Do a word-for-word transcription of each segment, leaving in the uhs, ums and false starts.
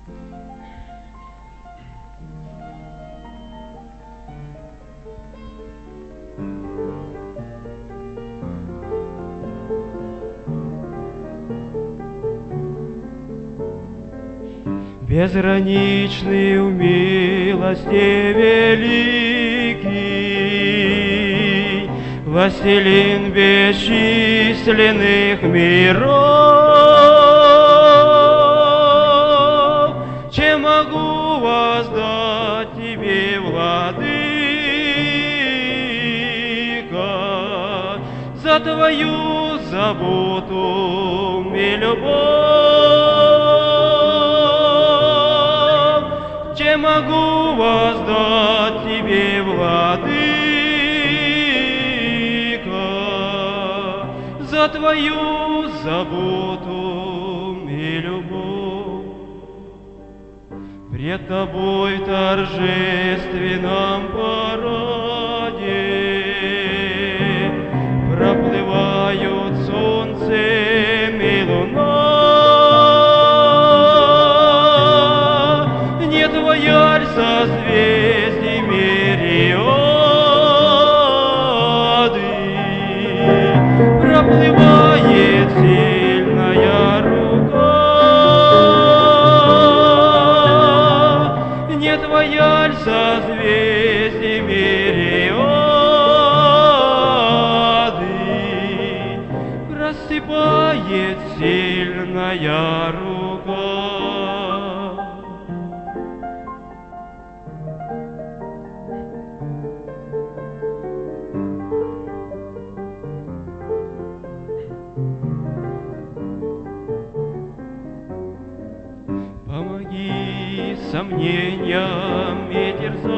Безграничный в милости великий, властелин бесчисленных миров, чем могу воздать тебе, Владыка, за твою заботу и любовь? Чем могу воздать тебе, Владыка, за твою заботу и любовь? Пред тобой в торжественном параде проплывают солнцем и луна. Не твоя ль созвездий мириады проплывает сильная рука? Не твоя ль созвездий мириады рассыпает сильная рука? Помоги сомнениям и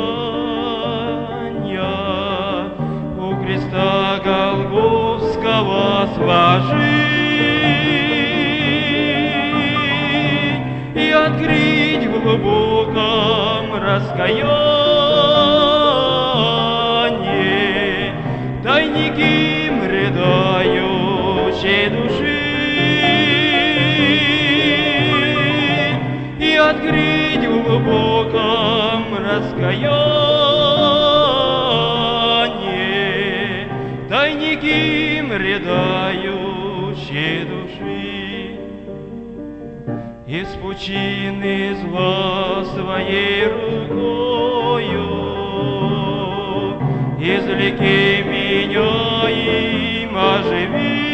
терзания у креста Голгофского сложить и открыть в глубоком раскаянии тайники рыдающей души. Открыть в глубоком раскаянии тайники рыдающей души. Из пучины зла своей рукою извлеки меня им оживи,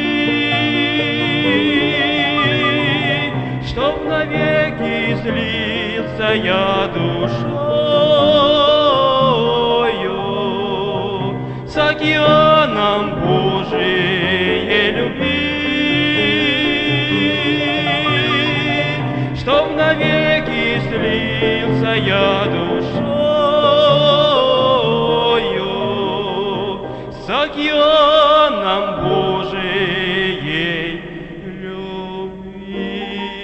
чтоб навеки слиться я душою с океаном Божией любви, чтоб навеки слиться я душою с океаном Божией любви.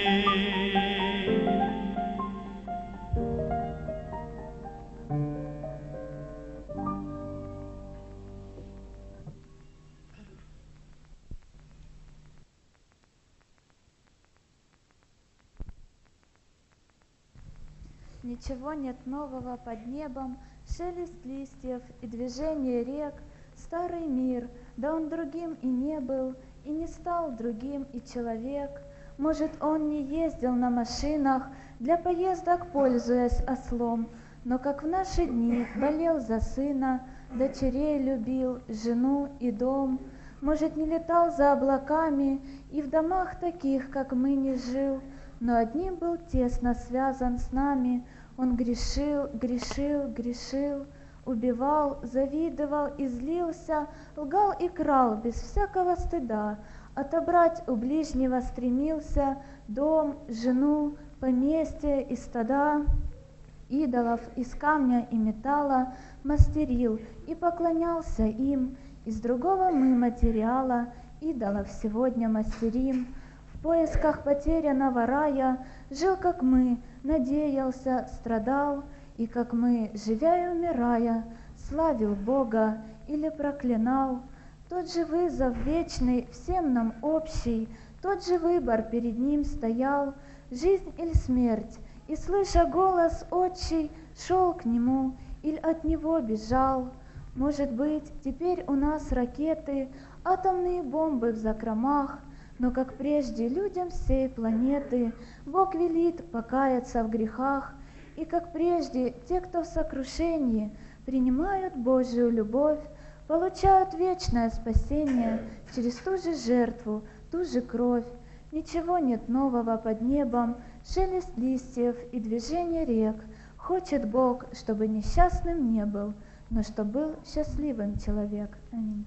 Ничего нет нового под небом, шелест листьев и движение рек. Старый мир, да он другим и не был, и не стал другим и человек. Может, он не ездил на машинах, для поездок пользуясь ослом, но как в наши дни болел за сына, дочерей любил, жену и дом. Может, не летал за облаками и в домах таких, как мы, не жил, но одним был тесно связан с нами. Он грешил, грешил, грешил, убивал, завидовал и злился, лгал и крал без всякого стыда, отобрать у ближнего стремился дом, жену, поместье и стада. Идолов из камня и металла мастерил и поклонялся им. Из другого мы материала идолов сегодня мастерим. В поисках потерянного рая жил, как мы, надеялся, страдал, и, как мы, живя и умирая, славил Бога или проклинал. Тот же вызов вечный, всем нам общий, тот же выбор перед ним стоял: жизнь или смерть, И, слыша голос отчий, шел к нему или от него бежал. Может быть, теперь у нас ракеты, атомные бомбы в закромах, но, как прежде, людям всей планеты Бог велит покаяться в грехах, и, как прежде, те, кто в сокрушении принимают Божию любовь, получают вечное спасение через ту же жертву, ту же кровь. Ничего нет нового под небом, шелест листьев и движение рек. Хочет Бог, чтобы несчастным не был, но чтобы был счастливым человек. Аминь.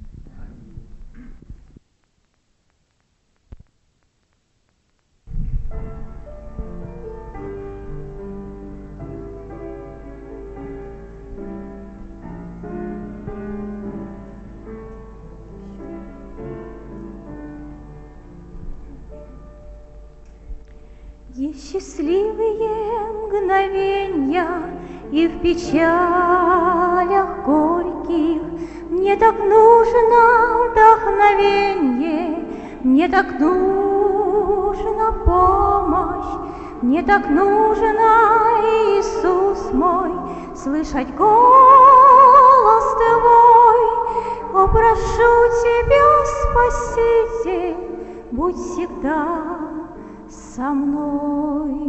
Есть счастливые мгновенья и в печалях горьких. Мне так нужно вдохновенье, мне так нужна помощь, мне так нужно, Иисус мой, слышать голос Твой. О, прошу Тебя, Спаситель, будь всегда со мной.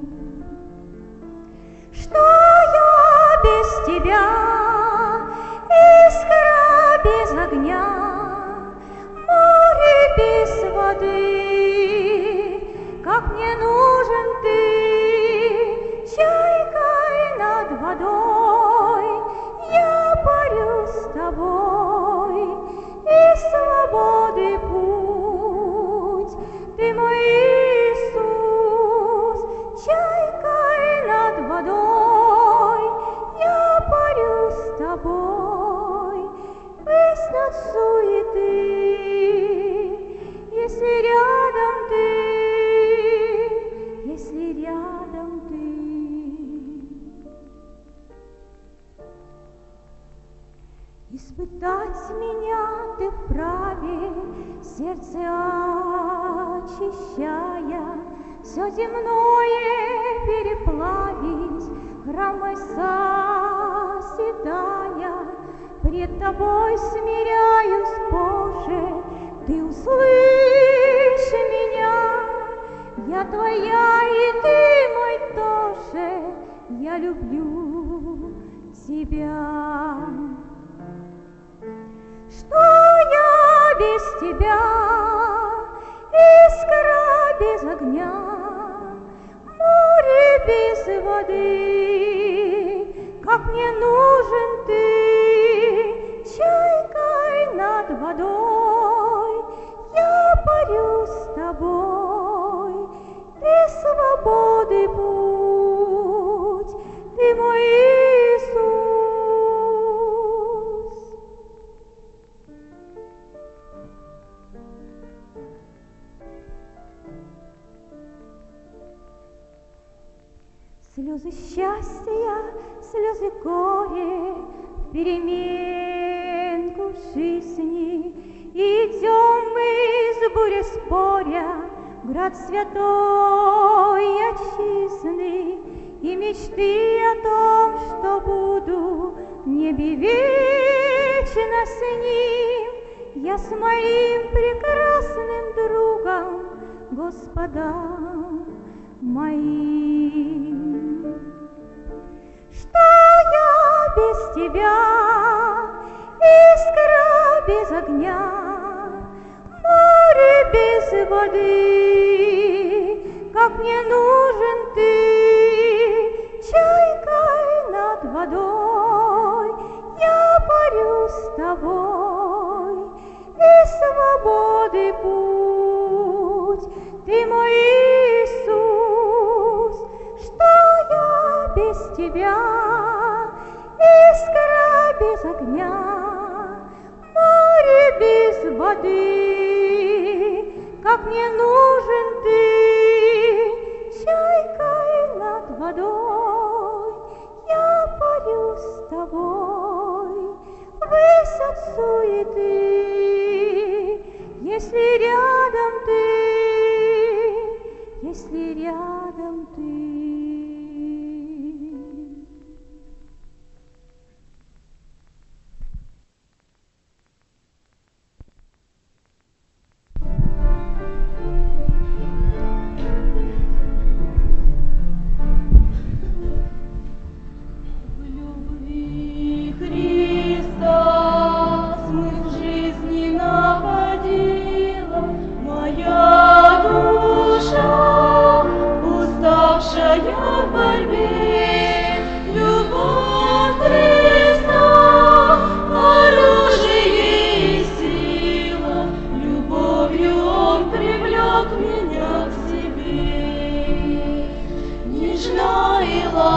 Что я без Тебя, искра без огня, море без воды, как мне нужен Ты, чайкой над водой, я парю с Тобой, и свободы путь, Ты мой чайкой над водой, я парю с Тобой, ввысь над суеты, если рядом Ты, если рядом Ты. Испытать меня Ты вправе, сердце очищая, все земное переплавить, храм мой созидая, пред Тобой смиряюсь, Боже, Ты услышь меня, я Твоя и Ты мой тоже, я люблю Тебя. Что я без Тебя, искра без огня, море без воды, как мне нужен Ты, чайкой над водой, я парю с Тобой, Ты свободы путь, Ты мой Иисус. Слезы счастья, слезы горя, переменку жизни. Идем мы с бурей споря, град святой отчизны, и мечты о том, что буду в небе вечно с ним, я с моим прекрасным другом, Господом моим. Что я без Тебя, искра без огня, море без воды, как мне нужен Ты, чайкой над водой, я парю с Тобой, и свободы путь, Ты мой Иисус. Что я без Тебя, искра без огня, море без воды, как мне нужен Ты, чайкой над водой, я парю с Тобой, ввысь от суеты, если рядом Ты, если рядом Ты.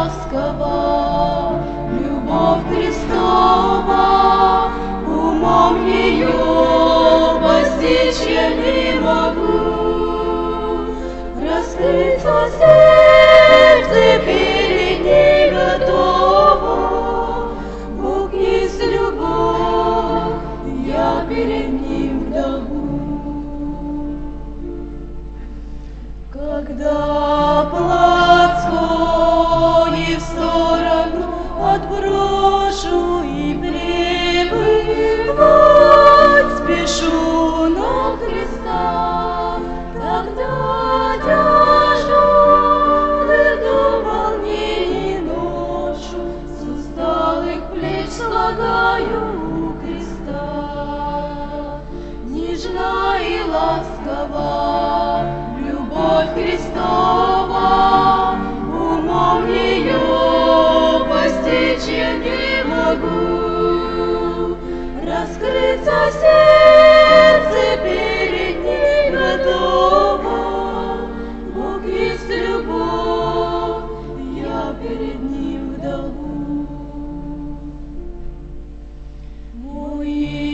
ласкова, любовь Христова, умом ее постичь я не могу. Раскрыться сердце перед ней готово, Бог есть любовь, я перед ним в долгу. Когда плач склонив в сторону, отброшу и пребывать спешу на Христа, тогда тяжелых дум волнений ношу, с усталых плеч слагаю у креста. Нежна и ласкова любовь Христова, умом ее постичь я не могу. Раскрыться сердце перед ней готово, Бог есть любовь, я перед ним в долгу. Мой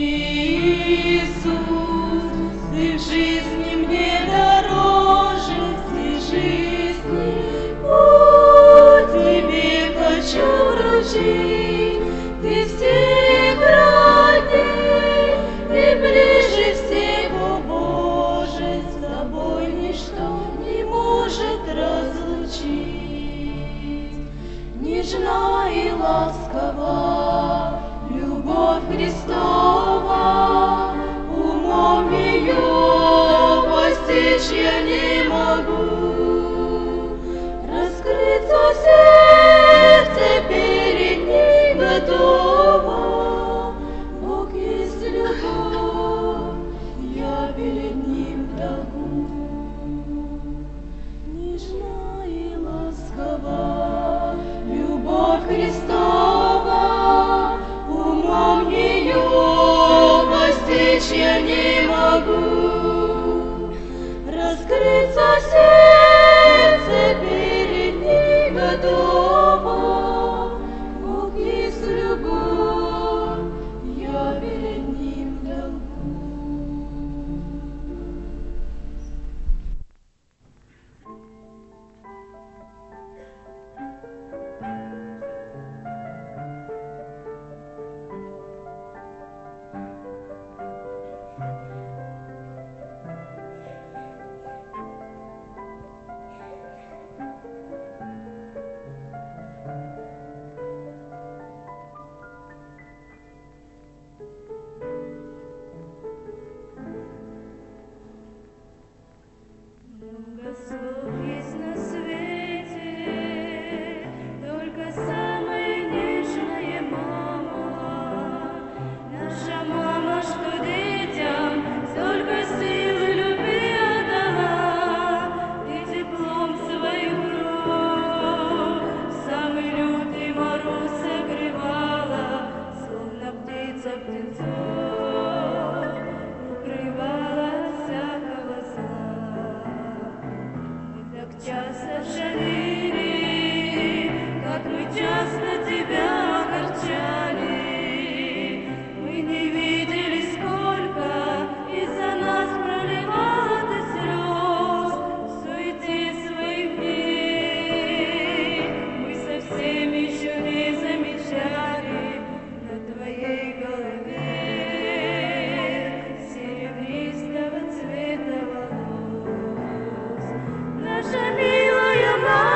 Иисус, ты в жизни мне дороже всей жизни, по тебе хочу вручить, ты всех родней, ты ближе всех, о Боже, с тобой ничто не может разлучить. Нежна и ласкова любовь Христова, умом ее постичь я не могу. Раскрыться сердце перед ней готово, Бог есть любовь, я перед ним в долгу. Нежна и ласкова любовь Христова, умом ее постичь я не могу. Раскрыться сердце перед ней готово, Бог есть любовь, я перед ним в долгу. Много слов есть на свете, только самая нежная мама. Наша мама, что детям столько сил и любви отдала, и теплом свою кровь самый лютый мороз согревала, словно птица птенцов укрывала от всякого зла. Так часто жалели, как мы часто тебя огорчали. Мы не видели, сколько из-за нас проливала ты слез в суете своих дней. Мы совсем еще не замечали на твоей голове серебристого цвета волос. Наша милая мама,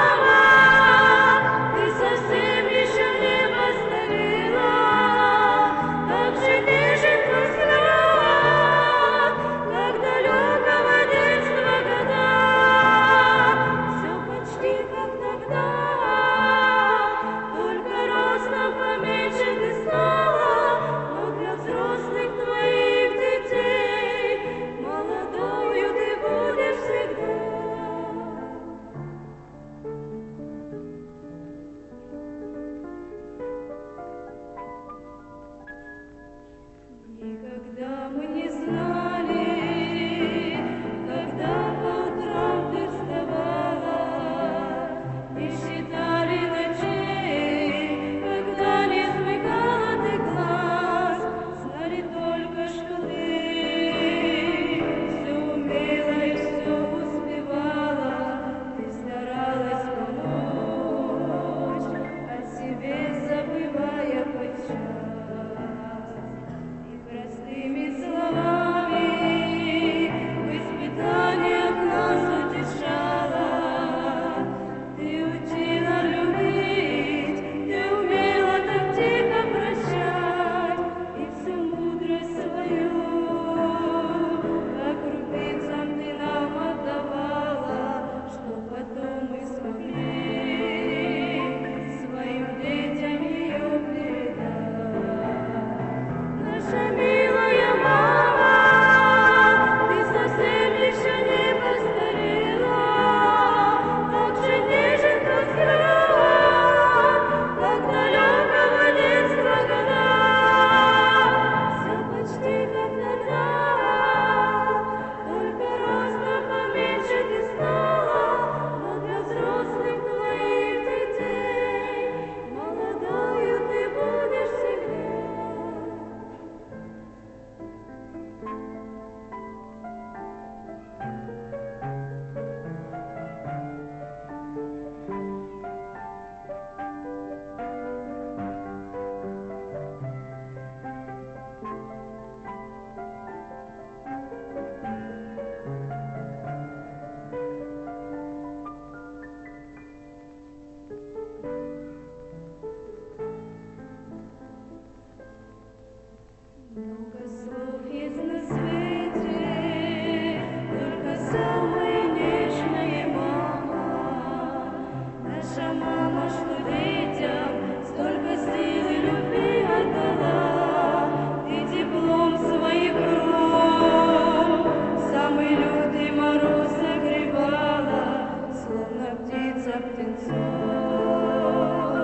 наша мама, что детям столько сил и любви отдала. Ты теплом своих рук самый лютый мороз согревала, словно птица птенцов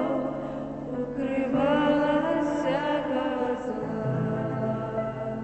укрывала от всякого зла.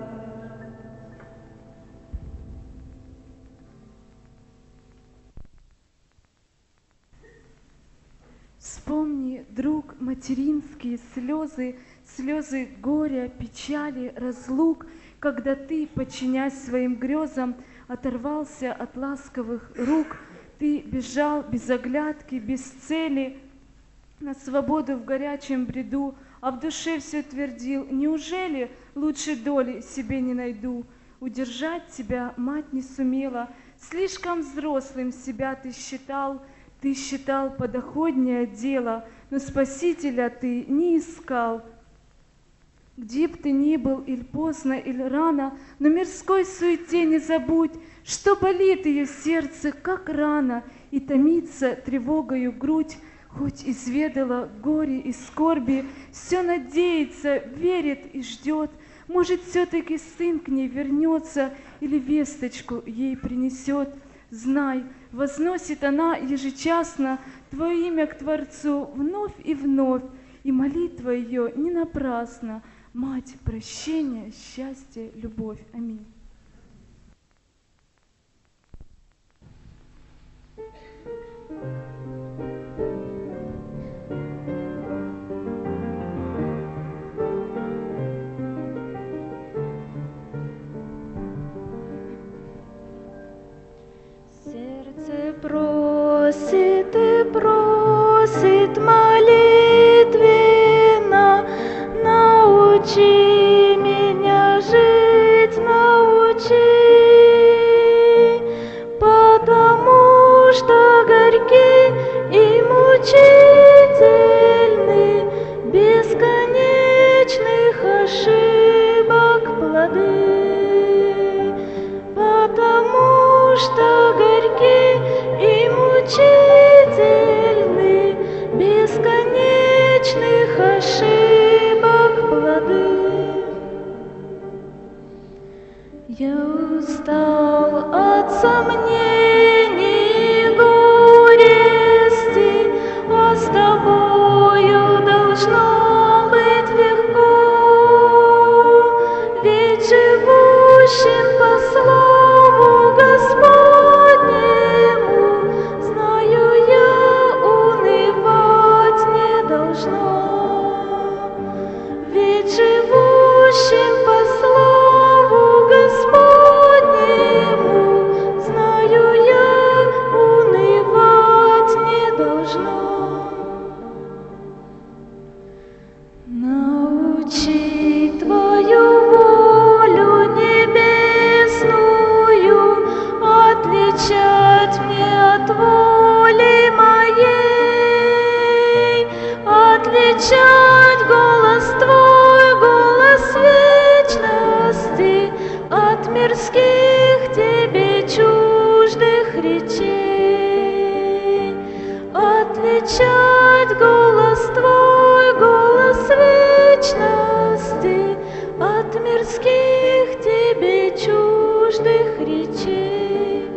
Вспомни, друг, материнские слезы, слезы горя, печали, разлук, когда ты, подчиняясь своим грезам, оторвался от ласковых рук, ты бежал без оглядки, без цели, на свободу в горячем бреду, а в душе все твердил: неужели лучше доли себе не найду? Удержать тебя мать не сумела, слишком взрослым себя ты считал, ты считал подоходнее дело, но Спасителя ты не искал. Где б ты ни был, или поздно, или рано, но мирской суете не забудь, что болит ее сердце, как рана, и томится тревогою грудь, хоть изведала горе и скорби, все надеется, верит и ждет, может, все-таки сын к ней вернется или весточку ей принесет. Знай, возносит она ежечасно Твое имя к Творцу вновь и вновь, и молитва ее не напрасна. Мать, прощения, счастье, любовь. Аминь. Сердце просит и просит молитвенно, научи меня жить, научи, потому что горьки и мучительны бесконечных ошибок плоды, потому что горьки и мучительны бесконечных ошибок плоды. Я устал от сомнений и горести, а с тобою должно быть легко, ведь живущим по слову Господнему, знаю я, унывать не должно, ведь живущим по слову Господнему, знаю я, унывать не должно. Научи Твою волю небесную отличать мне от воли моей, отличать голос Твой, голос вечности от мирских Тебе чуждых речей, отличать голос Твой, голос вечности от мирских Тебе чуждых речей.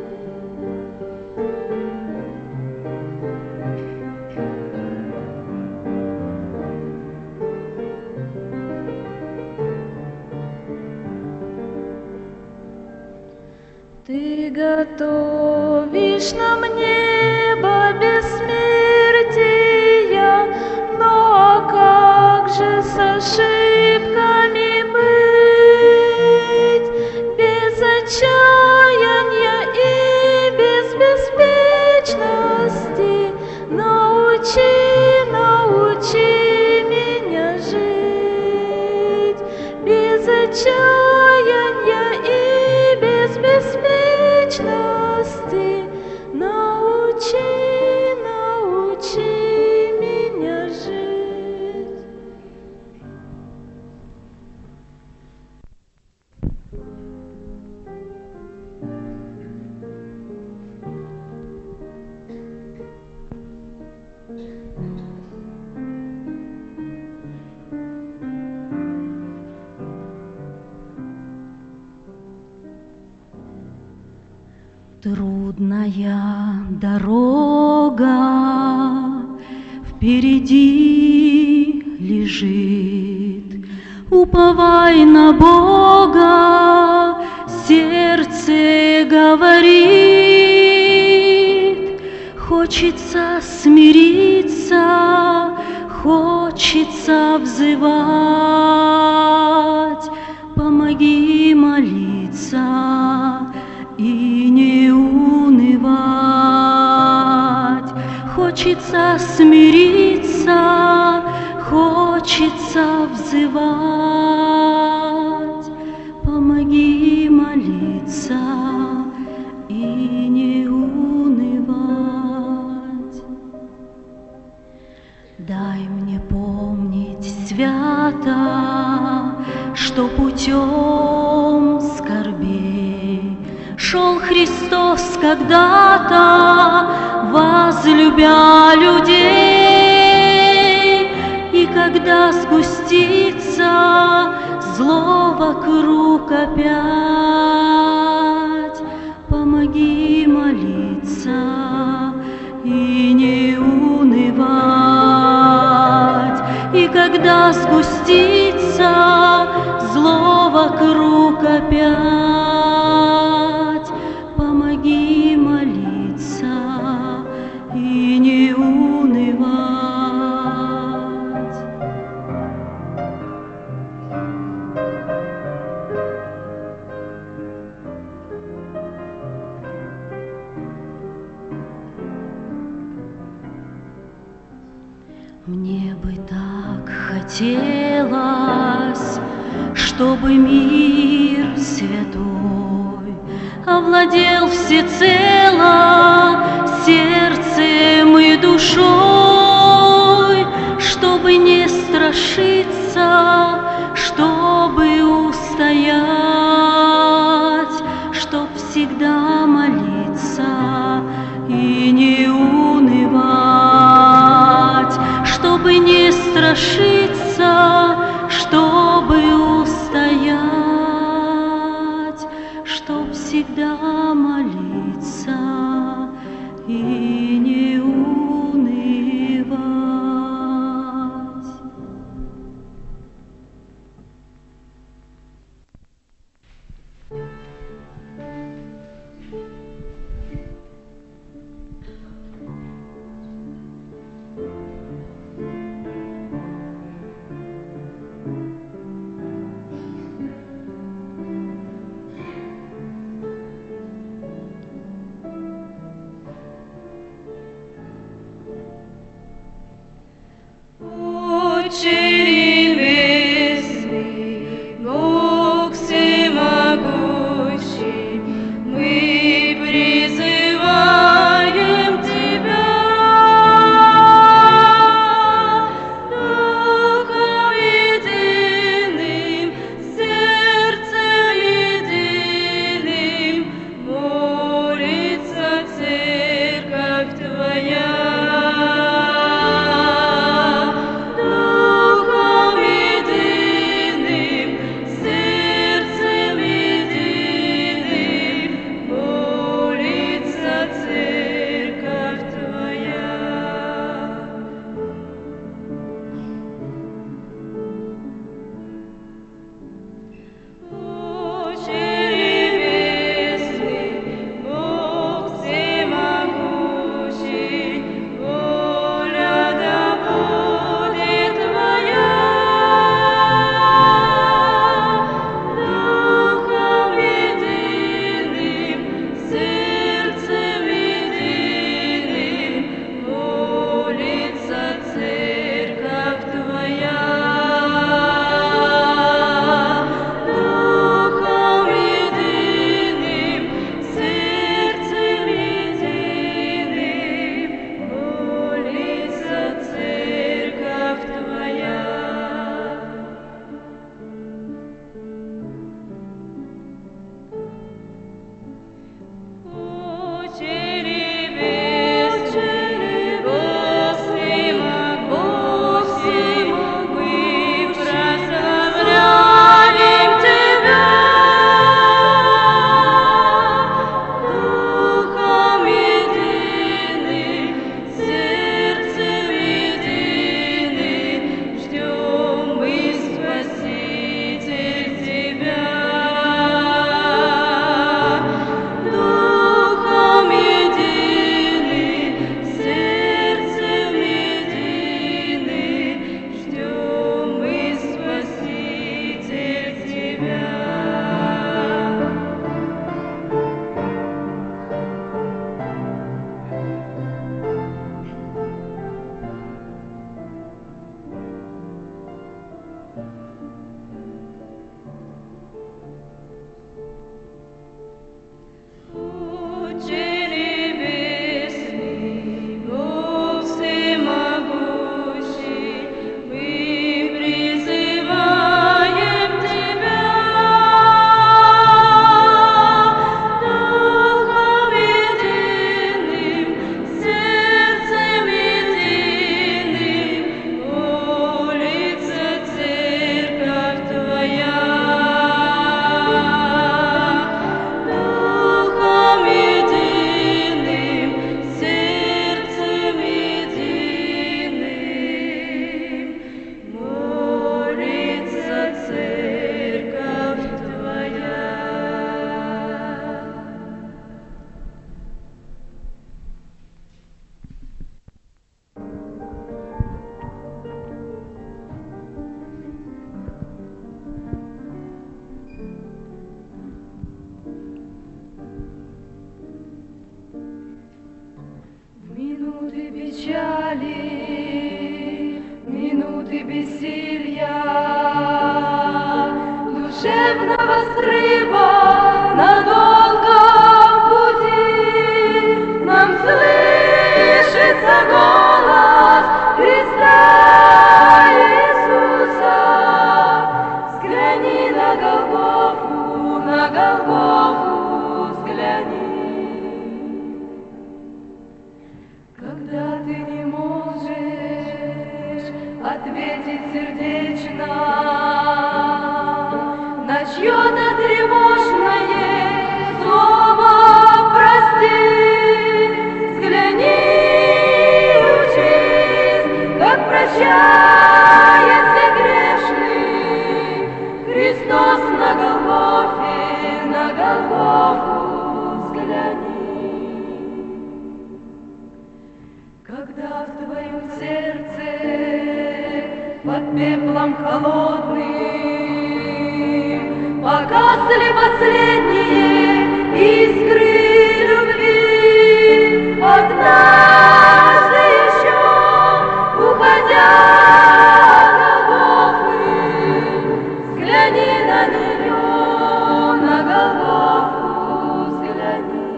Ты готовишь нам небо бессмертия, но а как же с ошибками быть? Без отчаяния и без беспечности научи, научи меня жить. Без отчаяния и без беспечности научи, научи меня жить. Трудная дорога впереди лежит, уповай на Бога, сердце говорит. Хочется смириться, хочется взывать, помоги молиться и не унывать. Хочется смириться, хочется взывать, помоги молиться и не унывать. Дай мне помнить свято, что путем скорбей шел Христос когда-то, возлюбя людей. И когда сгустится зло вокруг опять, помоги молиться и не унывать. И когда сгустится зло вокруг опять, помоги молиться и не унывать. Мне бы так хотелось, чтобы мир святой овладел всецело сердцем и душой, чтобы не страшиться, чтобы устоять, чтоб всегда молиться и не унывать, чтобы не страшиться, чтобы устоять, чтоб всегда молиться и не унывать. Духом печали, минуты бессилья, душевного срыва на долгом пути нам слышится голос Христа Иисуса. Взгляни на Голгофу, на Голгофу взгляни. Когда ты не можешь ответить сердечно на чье-то тревожное слово «прости», взгляни и учись, как прощается грешный Христос на Голгофе, на Голгофу взгляни. Когда в твоем сердце под пеплом холодным погасли последние искры любви, однажды еще, уходя на Голгофы, взгляни на нее, на Голгофу взгляни.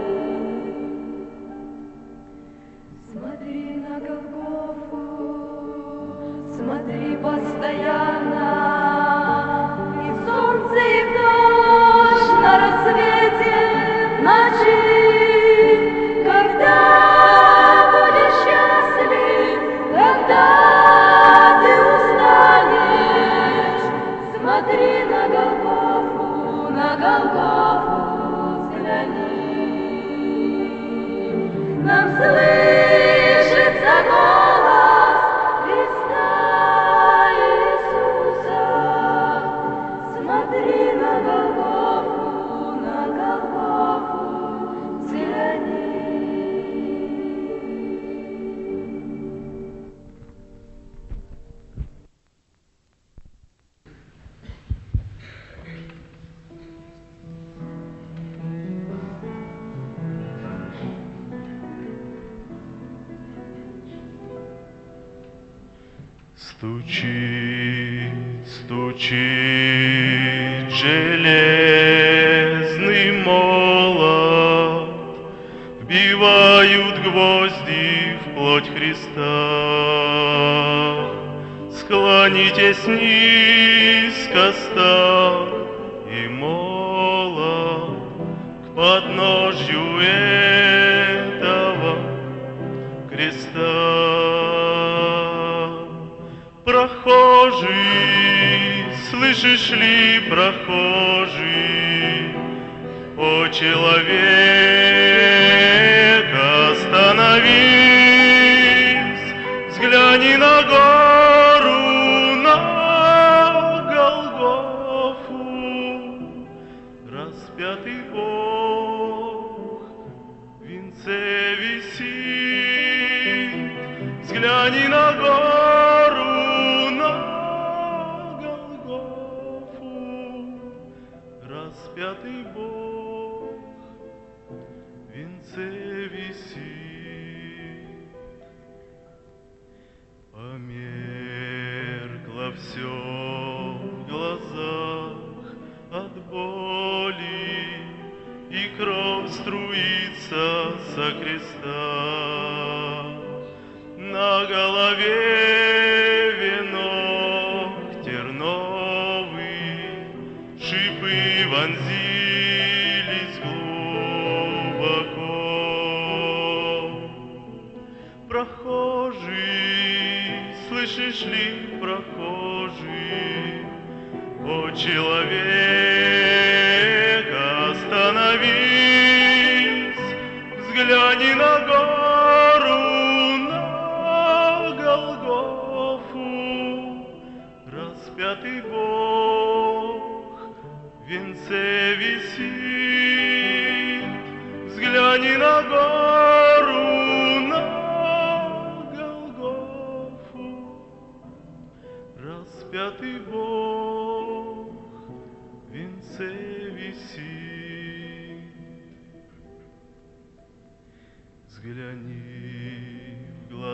Смотри на Голгофу, смотри постоянно, и в солнце, и в дождь, на рассвете, в ночи. Когда будешь счастлив, когда ты устанешь, смотри на Голгофу, на Голгофу взгляни. Нам слышится голос Христа Иисуса. Смотри на Голгофу, на Голгофу взгляни. Стучит, стучит железный молот, вбивают гвозди в плоть Христа. Склонитесь низко, стар и молод к подножью этого креста. Прохожий, слышишь ли, прохожий, о человек, остановись, взгляни на гору, на Голгофу, распятый Бог в венце висит, взгляни на гору. Распятый Бог в венце висит. Померкло все в глазах от боли, и кровь струится со креста. На голове венок терновый, шипы вонзились глубоко. Прохожий, слышишь ли, прохожий, о человек, остановись, взгляни на гору, на Голгофу, распятый Бог в венце висит, взгляни на гору, на Голгофу, распятый Бог в венце висит. Взгляни в глаза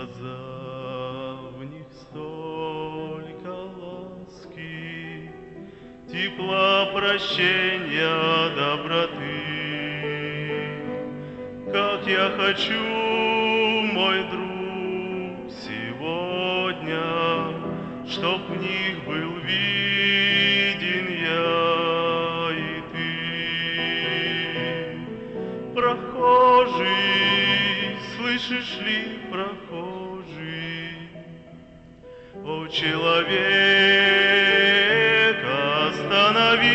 тепла, прощения, доброты. Как я хочу, мой друг, сегодня, чтоб в них был виден я и ты. Прохожий, слышишь ли, прохожий, о, человек, остановись,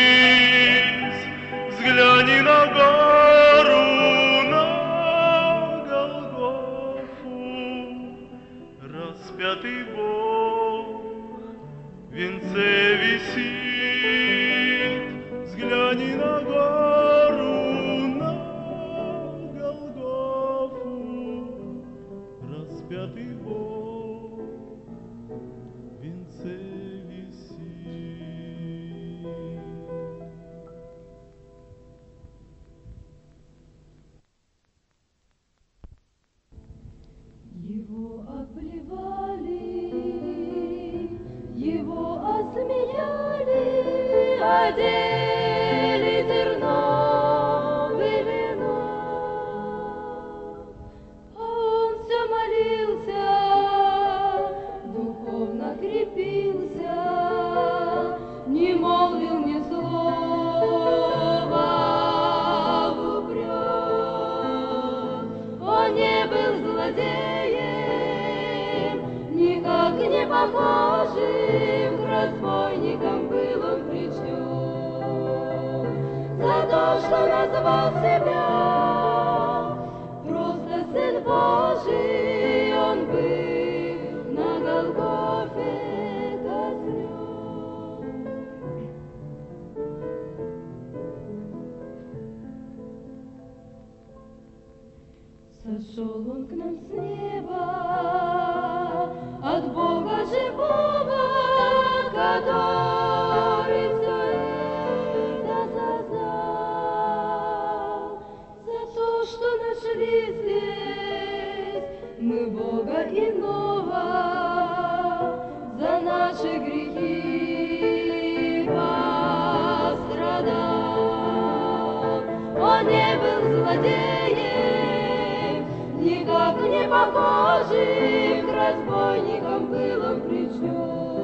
взгляни на гору, на Голгофу. Распятый Бог в венце висит, взгляни на гору, на Голгофу. Распятый Бог в венце висит. Его обливали, его осмеяли, одели терновым вином. Он все молился, духовно крепился, не молвил ни слова в упрек. Он не был злодеем, никак не похожим, к разбойникам был он причтен. За то, что назвал себя просто Сын Божий, он был на Голгофе казнен. Сошел он к нам с неба, от Бога живого, который все это создал. За то, что нашли здесь мы Бога иного, за наши грехи пострадал. Он не был злодеем, никак не похожим, к разбойникам был он причтен.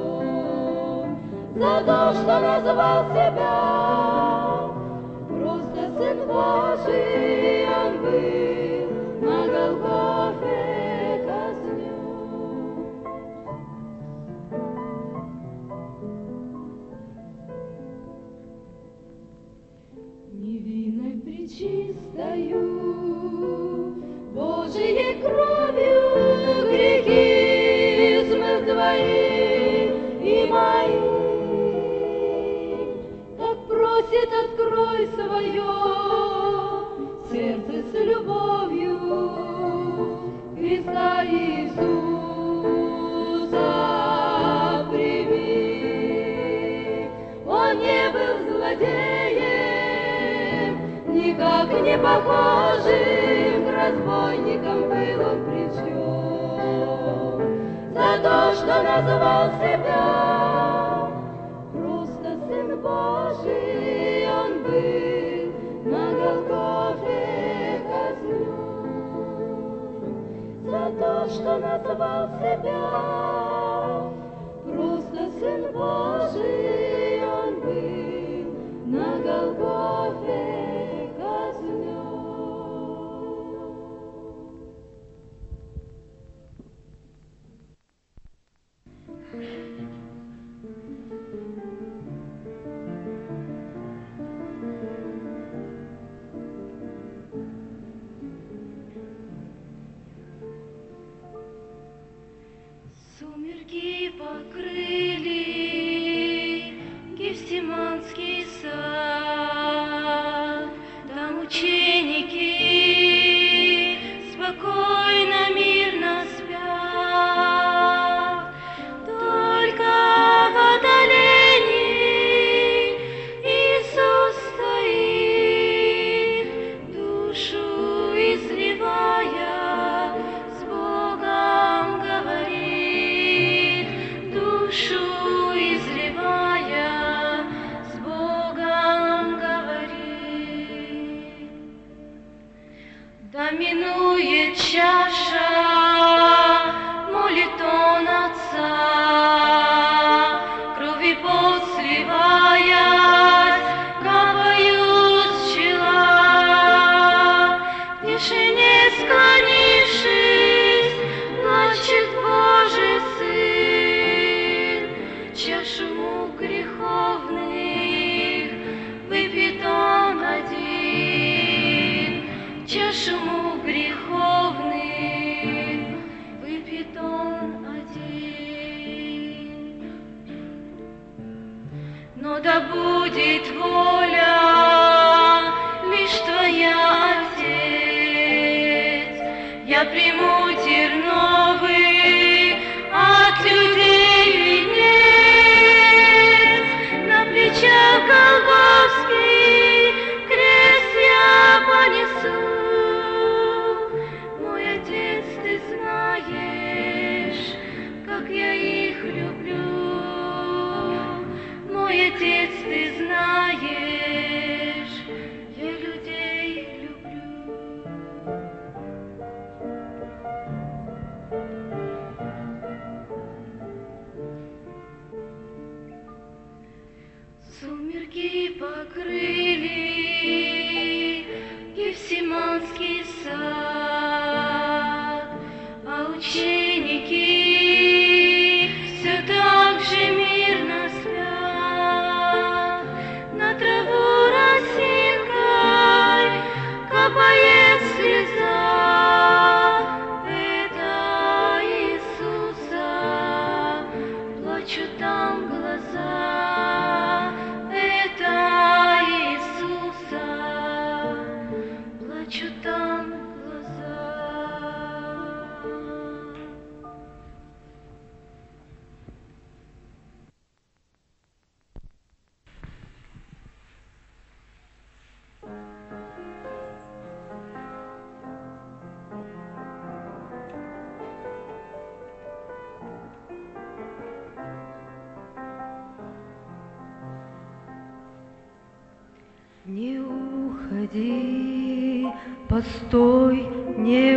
За то, что назвал себя просто Сын Божий, он был на Голгофе казнен. Невинной пречистою Божией кровью грехи смыл твои и мои. Так просит, открой свое сердце с любовью Христа Иисуса прими. Он не был злодеем, никак не похожим, к разбойникам был он причтен. За то, что назвал себя просто Сын Божий, он был на Голгофе казнен. За то, что назвал себя просто Сын Божий, он был на Голгофе казнен. Сумерки покрыли Гефсиманский сад, там ученики спокойно, мирно спят. Только в отдалении Иисус стоит, душу изливая, с Богом говорит, душу изливая, с да будет воля лишь Твоя, Отец. Я приму терновый от людей венец, на плечах Голгофский крест я понесу. Мой Отец, Ты знаешь, как я их люблю. Мой Отец, Ты знаешь, я людей люблю. Сумерки покрыли Гефсиманский сад, а ученики все так же мирно спят. На траву росинкой капает слеза, это Иисуса, плачут там глаза, это Иисуса, плачут там глаза. Не уходи, постой, не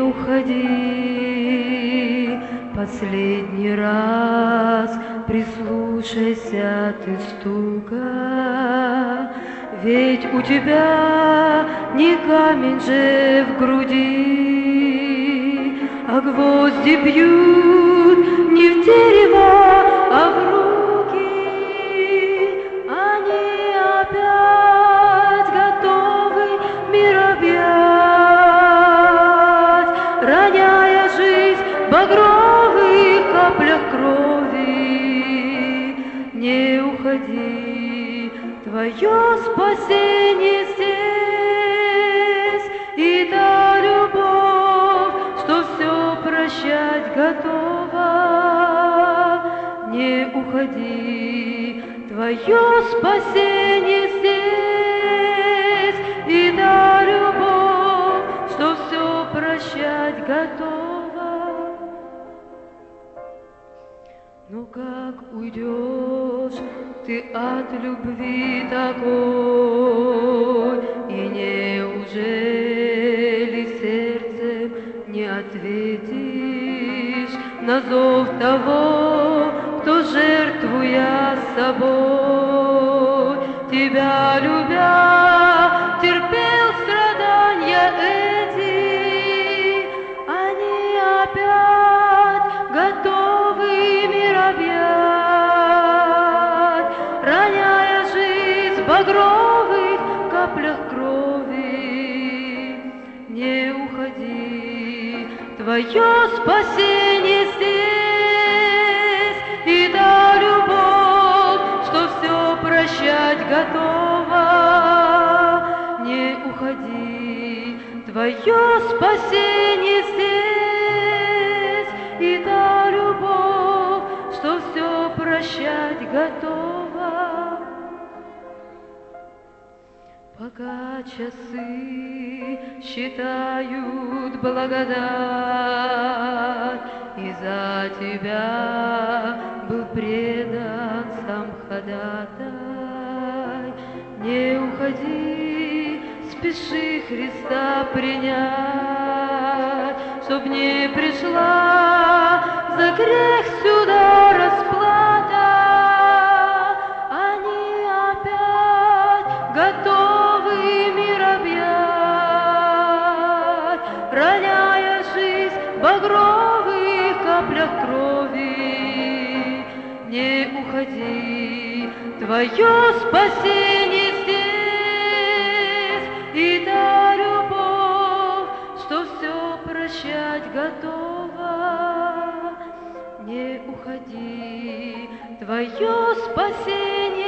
уходи, последний раз прислушайся ты стука, ведь у тебя не камень же в груди, а гвозди бьют не в дерево, а в руки, они опять готовы мир объять, роняя жизнь в багровых каплях крови. Не уходи, твое спасение здесь, и та любовь, что все прощать готова. Не уходи, твое спасение здесь, и та любовь, что все прощать готова. Но как уйдешь ты от любви такой, и неужели сердцем не ответишь на зов того, кто, жертвуя собой, тебя любя, терпел страдания эти, они опять готовы мир объять, роняя жизнь в багровых каплях крови. Не уходи, твое спасение здесь, и та любовь, что все прощать готова. Не уходи, твое спасение здесь, и та любовь, что все прощать готова. Пока часы считают благодать, и за тебя был предан сам ходатай. Не уходи, спеши Христа принять, чтоб не пришла за грех сюда расплата. Они опять готовы мир объять, роняя жизнь в багровых каплях крови. Не уходи, твое спасение здесь, и та любовь, что все прощать готова. Не уходи, твое спасение